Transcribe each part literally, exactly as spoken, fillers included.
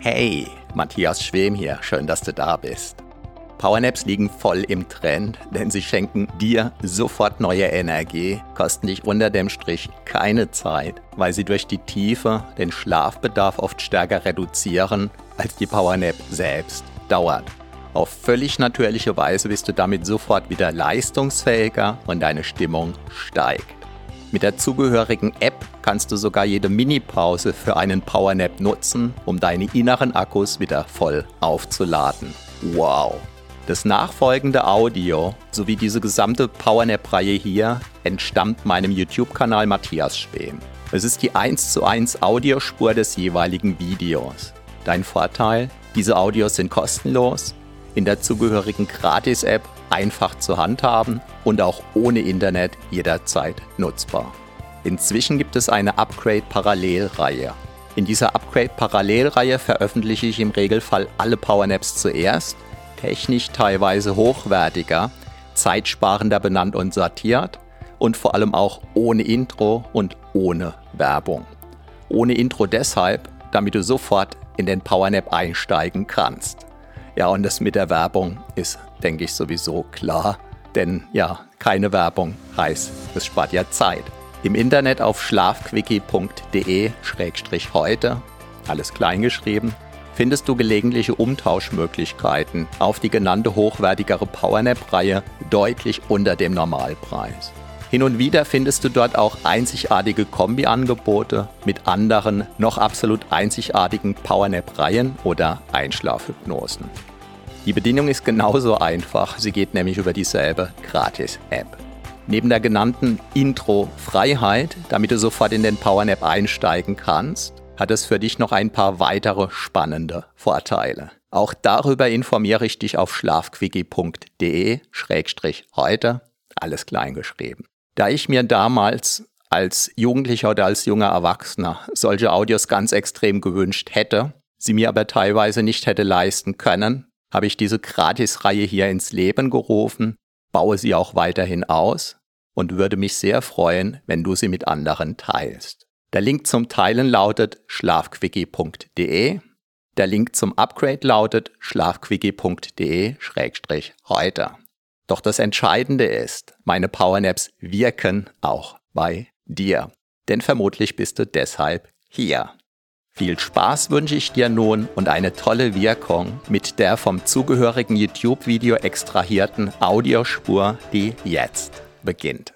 Hey, Matthias Schwem hier, schön, dass du da bist. Powernaps liegen voll im Trend, denn sie schenken dir sofort neue Energie, kosten dich unter dem Strich keine Zeit, weil sie durch die Tiefe den Schlafbedarf oft stärker reduzieren, als die Powernap selbst dauert. Auf völlig natürliche Weise bist du damit sofort wieder leistungsfähiger und deine Stimmung steigt. Mit der zugehörigen App kannst du sogar jede Mini-Pause für einen Powernap nutzen, um deine inneren Akkus wieder voll aufzuladen. Wow! Das nachfolgende Audio sowie diese gesamte Powernap-Reihe hier entstammt meinem YouTube-Kanal Matthias Schwem. Es ist die eins zu eins Audiospur des jeweiligen Videos. Dein Vorteil? Diese Audios sind kostenlos, in der zugehörigen Gratis-App einfach zu handhaben und auch ohne Internet jederzeit nutzbar. Inzwischen gibt es eine Upgrade-Parallelreihe. In dieser Upgrade-Parallelreihe veröffentliche ich im Regelfall alle Powernaps zuerst, technisch teilweise hochwertiger, zeitsparender benannt und sortiert und vor allem auch ohne Intro und ohne Werbung. Ohne Intro deshalb, damit du sofort in den Powernap einsteigen kannst. Ja, und das mit der Werbung ist, denke ich, sowieso klar, denn ja, keine Werbung heißt, es spart ja Zeit. Im Internet auf schlafquickie punkt de schrägstrich heute, alles kleingeschrieben, findest du gelegentliche Umtauschmöglichkeiten auf die genannte hochwertigere Powernap-Reihe deutlich unter dem Normalpreis. Hin und wieder findest du dort auch einzigartige Kombi-Angebote mit anderen, noch absolut einzigartigen Powernap-Reihen oder Einschlafhypnosen. Die Bedienung ist genauso einfach, sie geht nämlich über dieselbe Gratis-App. Neben der genannten Intro-Freiheit, damit du sofort in den Powernap einsteigen kannst, hat es für dich noch ein paar weitere spannende Vorteile. Auch darüber informiere ich dich auf schlafquickie punkt de schrägstrich heute, alles kleingeschrieben. Da ich mir damals als Jugendlicher oder als junger Erwachsener solche Audios ganz extrem gewünscht hätte, sie mir aber teilweise nicht hätte leisten können, habe ich diese Gratisreihe hier ins Leben gerufen, baue sie auch weiterhin aus und würde mich sehr freuen, wenn du sie mit anderen teilst. Der Link zum Teilen lautet schlafquickie punkt de, der Link zum Upgrade lautet schlafquickie punkt de schrägstrich heute. Doch das Entscheidende ist, meine Powernaps wirken auch bei dir. Denn vermutlich bist du deshalb hier. Viel Spaß wünsche ich dir nun und eine tolle Wirkung mit der vom zugehörigen YouTube-Video extrahierten Audiospur, die jetzt beginnt.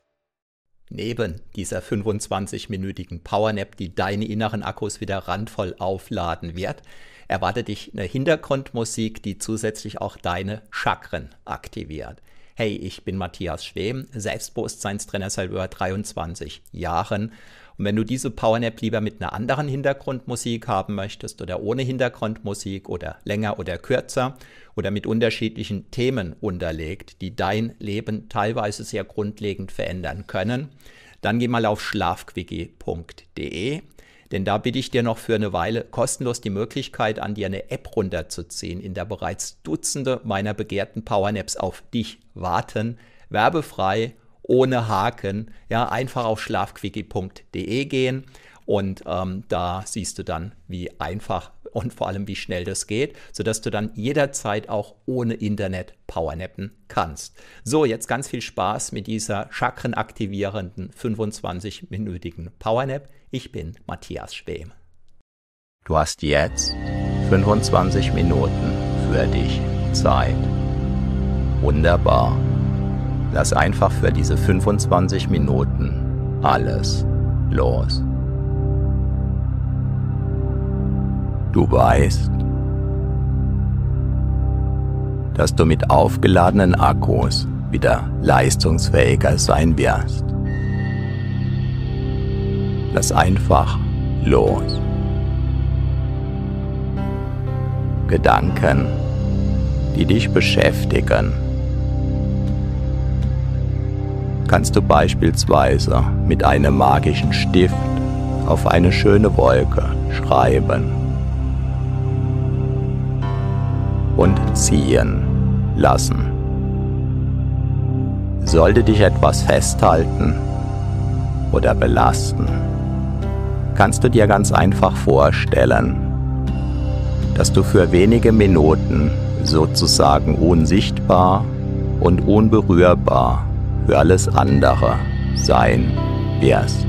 Neben dieser fünfundzwanzig-minütigen Powernap, die deine inneren Akkus wieder randvoll aufladen wird, erwartet dich eine Hintergrundmusik, die zusätzlich auch deine Chakren aktiviert. Hey, ich bin Matthias Schwem, Selbstbewusstseinstrainer seit über dreiundzwanzig Jahren. Und wenn du diese Powernap lieber mit einer anderen Hintergrundmusik haben möchtest oder ohne Hintergrundmusik oder länger oder kürzer oder mit unterschiedlichen Themen unterlegt, die dein Leben teilweise sehr grundlegend verändern können, dann geh mal auf schlafquickie punkt de. Denn da biete ich dir noch für eine Weile kostenlos die Möglichkeit an, dir eine App runterzuziehen, in der bereits Dutzende meiner begehrten Powernaps auf dich warten, werbefrei, ohne Haken. Ja, einfach auf schlafquickie punkt de gehen und ähm, da siehst du dann, wie einfach und vor allem wie schnell das geht, sodass du dann jederzeit auch ohne Internet powernappen kannst. So, jetzt ganz viel Spaß mit dieser chakrenaktivierenden fünfundzwanzig-minütigen Powernap. Ich bin Matthias Schwem. Du hast jetzt fünfundzwanzig Minuten für dich Zeit. Wunderbar. Lass einfach für diese fünfundzwanzig Minuten alles los. Du weißt, dass du mit aufgeladenen Akkus wieder leistungsfähiger sein wirst. Lass einfach los. Gedanken, die dich beschäftigen, kannst du beispielsweise mit einem magischen Stift auf eine schöne Wolke schreiben und ziehen lassen. Sollte dich etwas festhalten oder belasten, kannst du dir ganz einfach vorstellen, dass du für wenige Minuten sozusagen unsichtbar und unberührbar für alles andere sein wirst.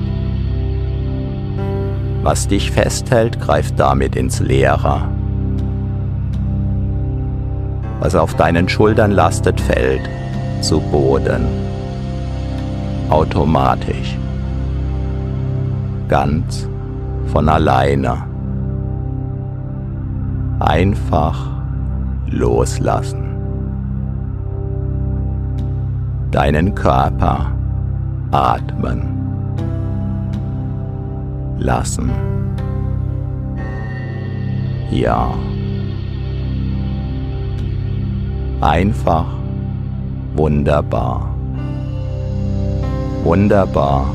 Was dich festhält, greift damit ins Leere. Was auf deinen Schultern lastet, fällt zu Boden. Automatisch. Ganz von alleine. Einfach loslassen. Deinen Körper atmen lassen. Ja. Einfach wunderbar. Wunderbar.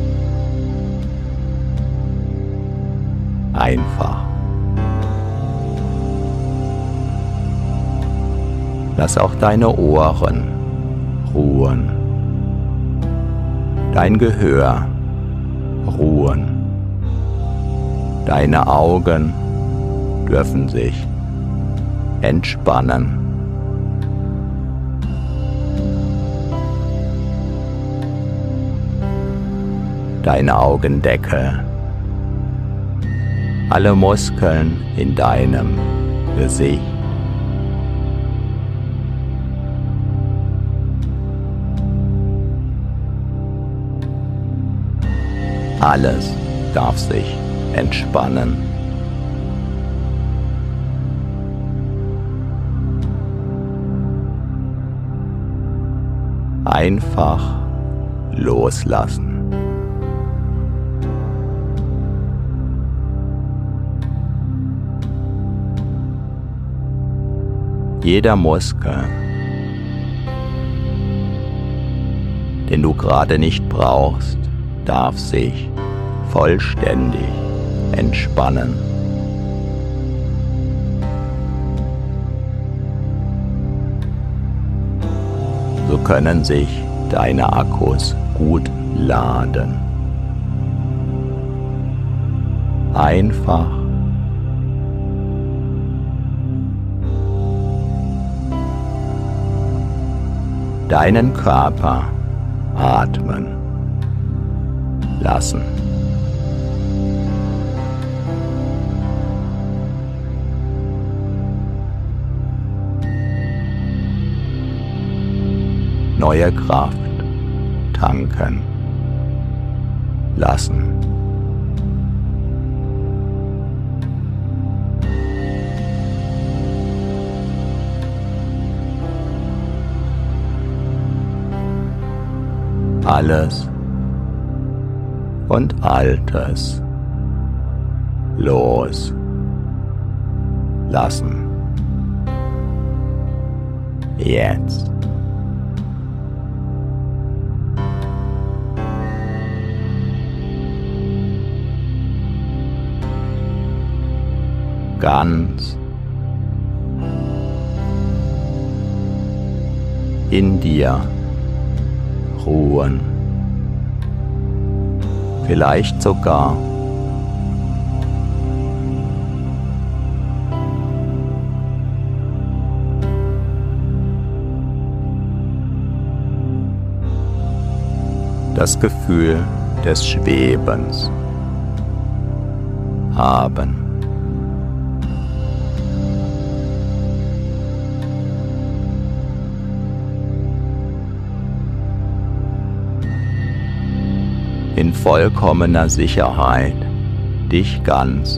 Einfach. Lass auch deine Ohren ruhen. Dein Gehör ruhen. Deine Augen dürfen sich entspannen. Deine Augendecke. Alle Muskeln in deinem Gesicht. Alles darf sich entspannen. Einfach loslassen. Jeder Muskel, den du gerade nicht brauchst, darf sich vollständig entspannen. So können sich deine Akkus gut laden. Einfach deinen Körper atmen lassen. Neue Kraft tanken lassen. Alles und Altes los lassen. Jetzt. Ganz in dir ruhen. Vielleicht sogar das Gefühl des Schwebens haben. In vollkommener Sicherheit dich ganz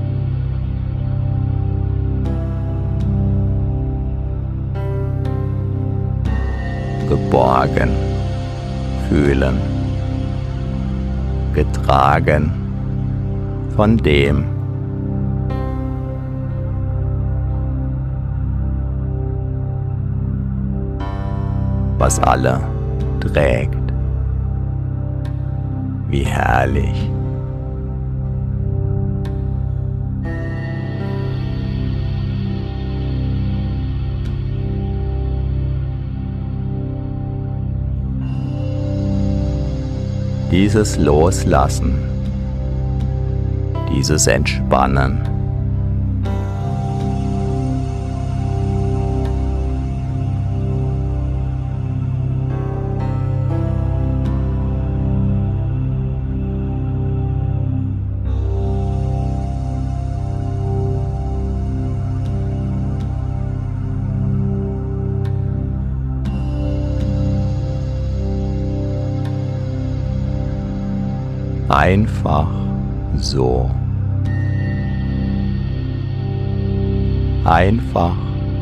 geborgen fühlen, getragen von dem, was alle trägt. Wie herrlich. Dieses Loslassen, dieses Entspannen Einfach so. Einfach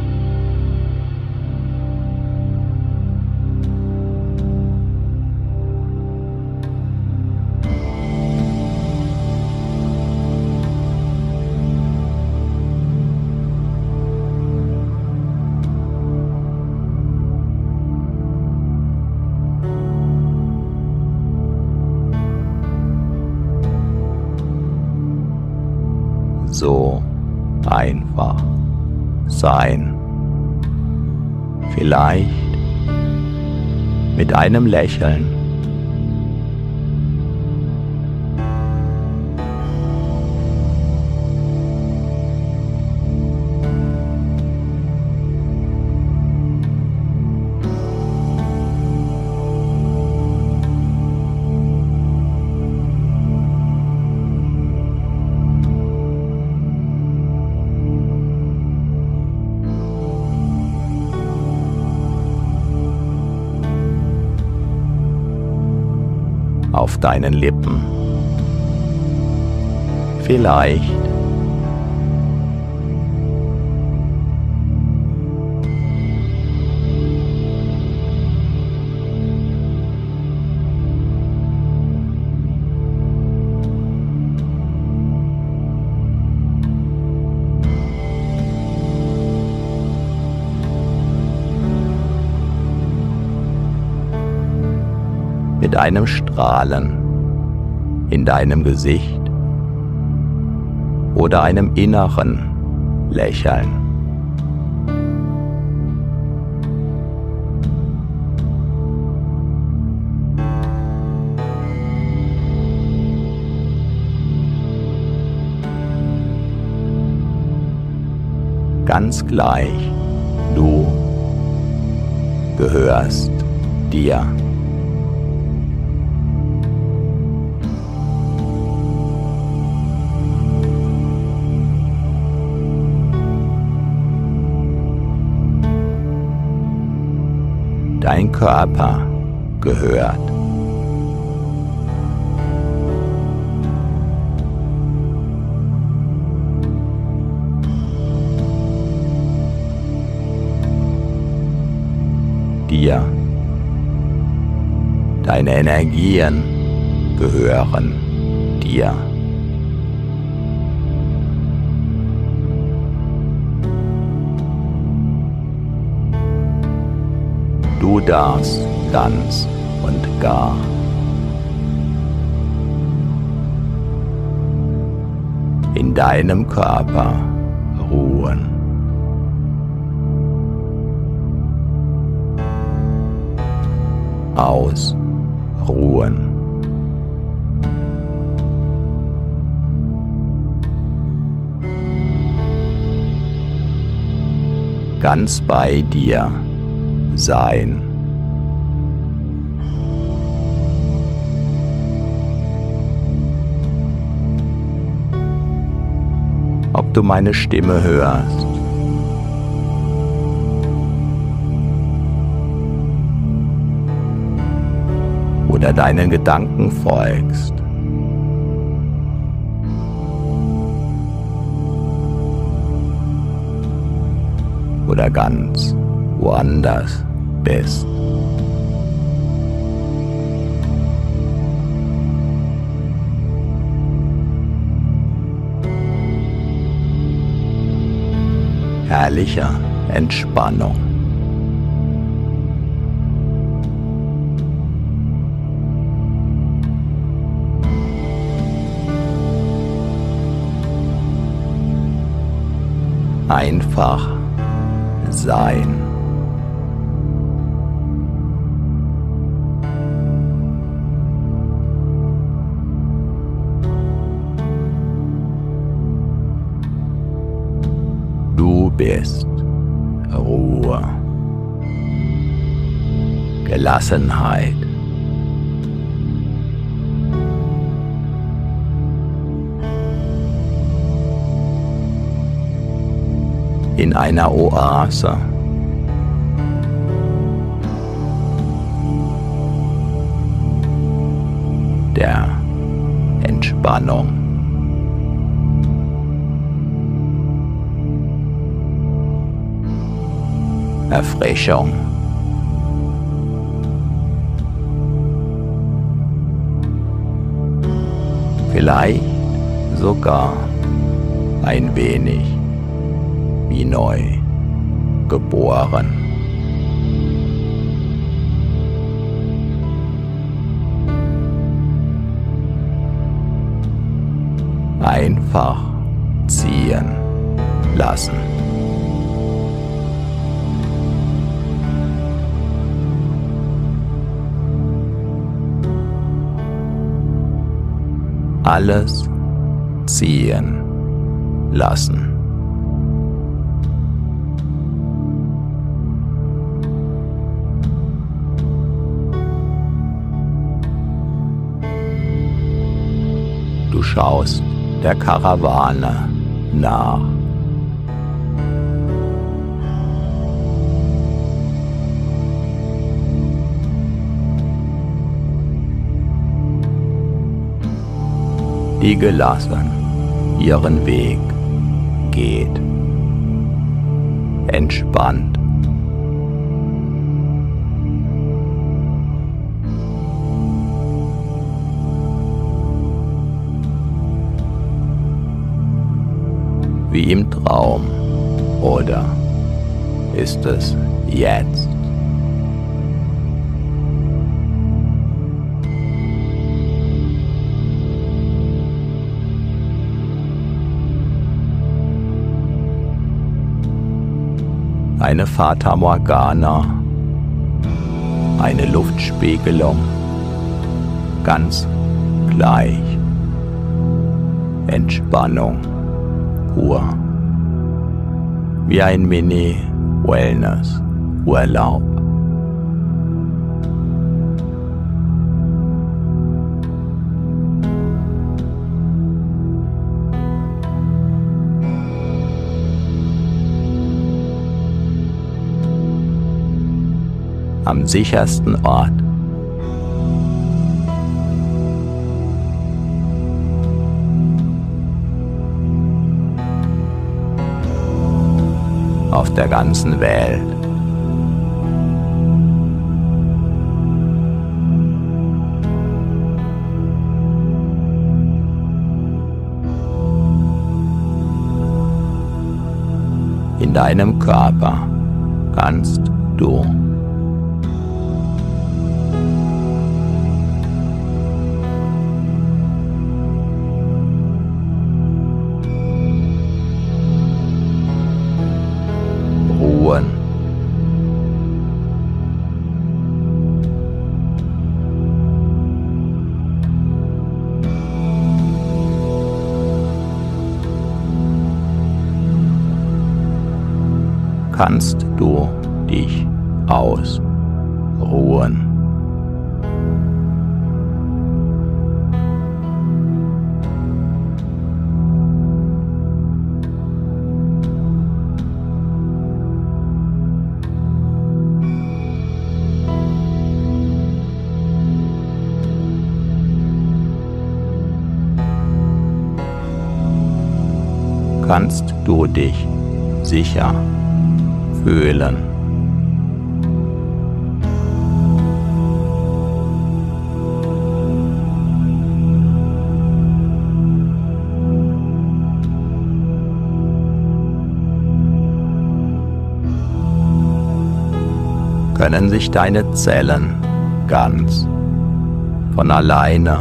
so einfach sein. Vielleicht mit einem Lächeln. Auf deinen Lippen. Vielleicht mit einem Strahlen in deinem Gesicht oder einem inneren Lächeln. Ganz gleich, du gehörst dir. Dein Körper gehört dir. Deine Energien gehören dir. Du darfst ganz und gar in deinem Körper ruhen. Ausruhen. Ganz bei dir sein. Ob du meine Stimme hörst oder deinen Gedanken folgst, oder ganz woanders bist. Herrliche Entspannung. Einfach sein. Du bist Ruhe, Gelassenheit, in einer Oase. Der Entspannung. Erfrischung. Vielleicht sogar ein wenig wie neu geboren. Einfach ziehen lassen. Alles ziehen lassen. Du schaust der Karawane nach. Die gelassen ihren Weg geht, entspannt. Wie im Traum, oder ist es jetzt? Eine Fata Morgana, eine Luftspiegelung, ganz gleich, Entspannung pur, wie ein Mini-Wellness-Urlaub. Am sichersten Ort. Auf der ganzen Welt. In deinem Körper kannst du ruhen. Kannst du dich ausruhen. Kannst du dich sicher fühlen. Können sich deine Zellen ganz von alleine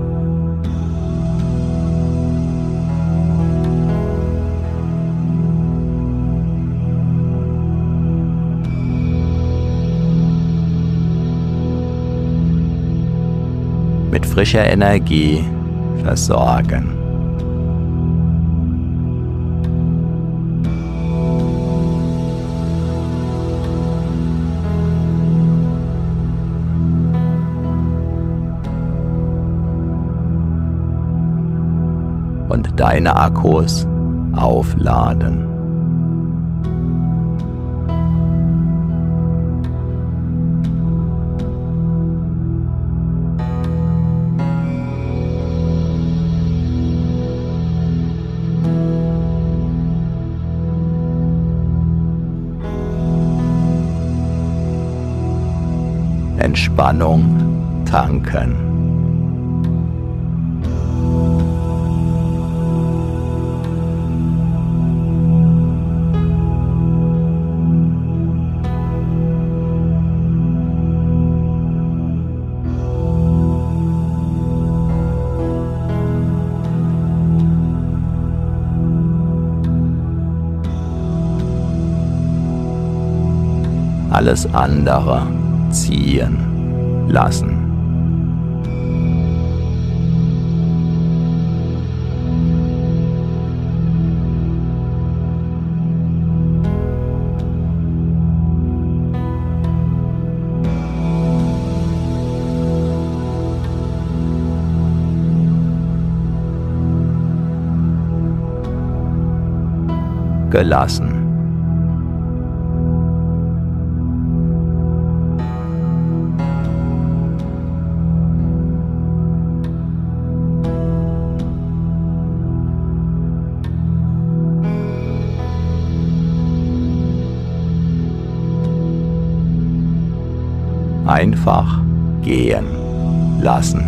mit frischer Energie versorgen. Und deine Akkus aufladen. Entspannung tanken. Alles andere ziehen lassen. Gelassen. Einfach gehen lassen.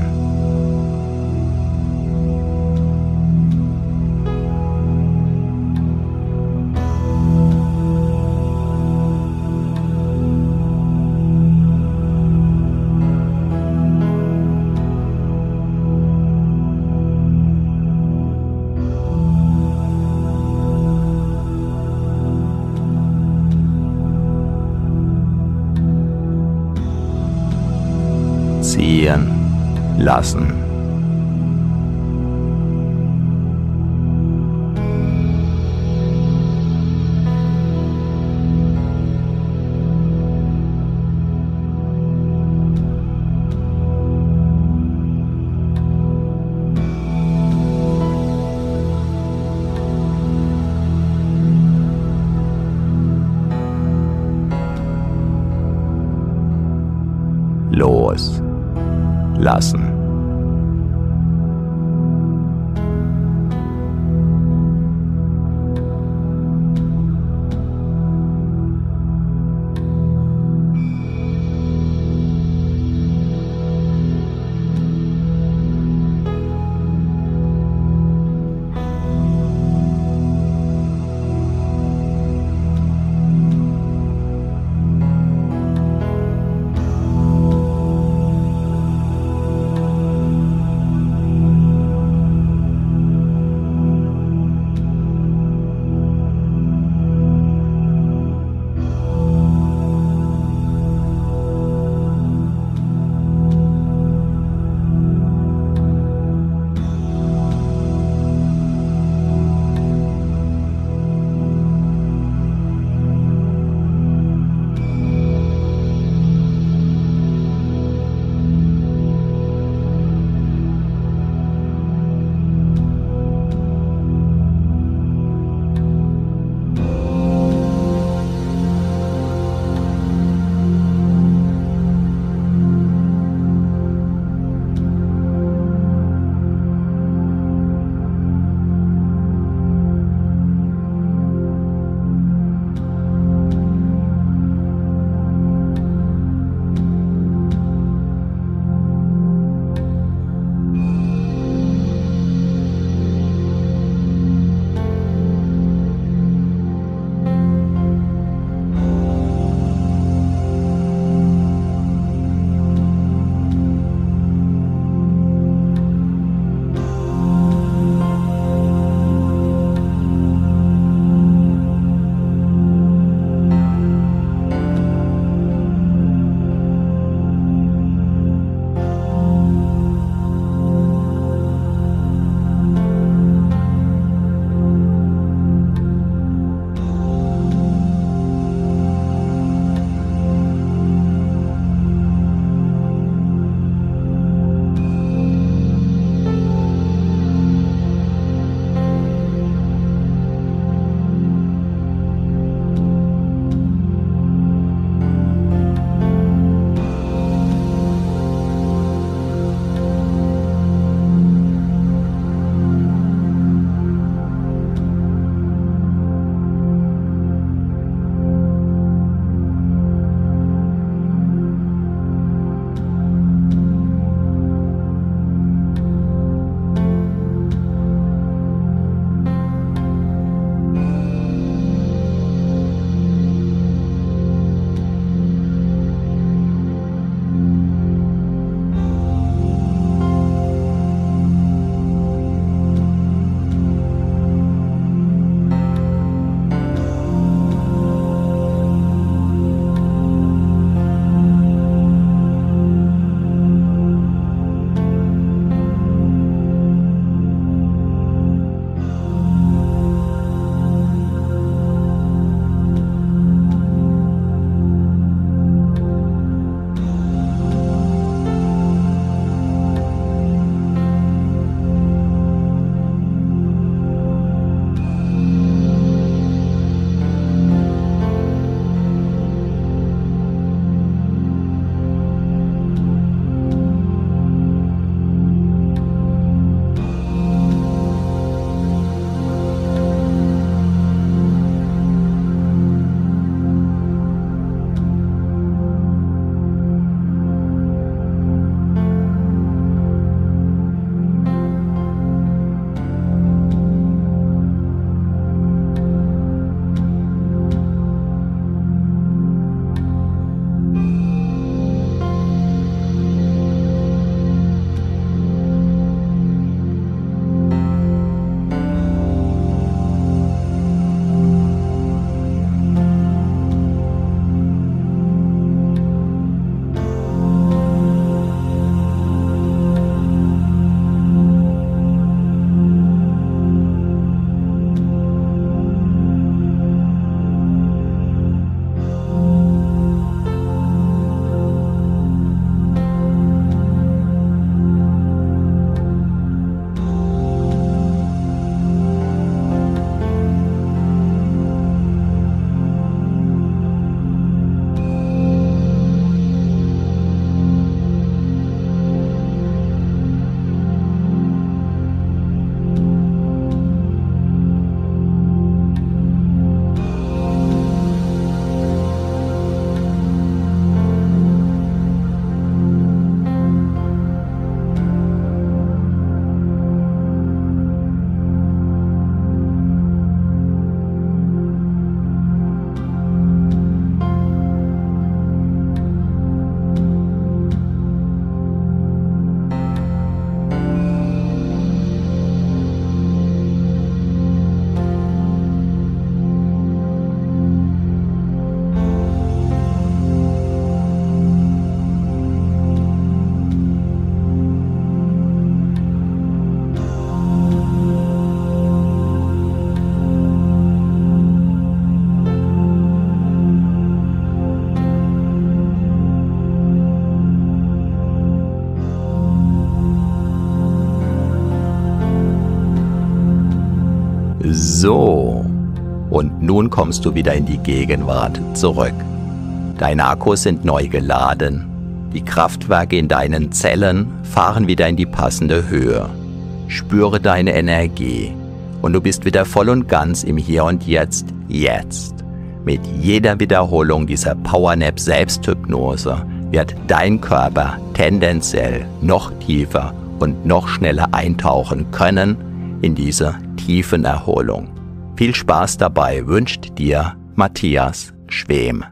Ziehen lassen. Los lassen. So, und nun kommst du wieder in die Gegenwart zurück. Deine Akkus sind neu geladen. Die Kraftwerke in deinen Zellen fahren wieder in die passende Höhe. Spüre deine Energie und du bist wieder voll und ganz im Hier und Jetzt, jetzt. Mit jeder Wiederholung dieser Powernap Selbsthypnose wird dein Körper tendenziell noch tiefer und noch schneller eintauchen können in diese tiefen Erholung. Viel Spaß dabei wünscht dir Matthias Schwem.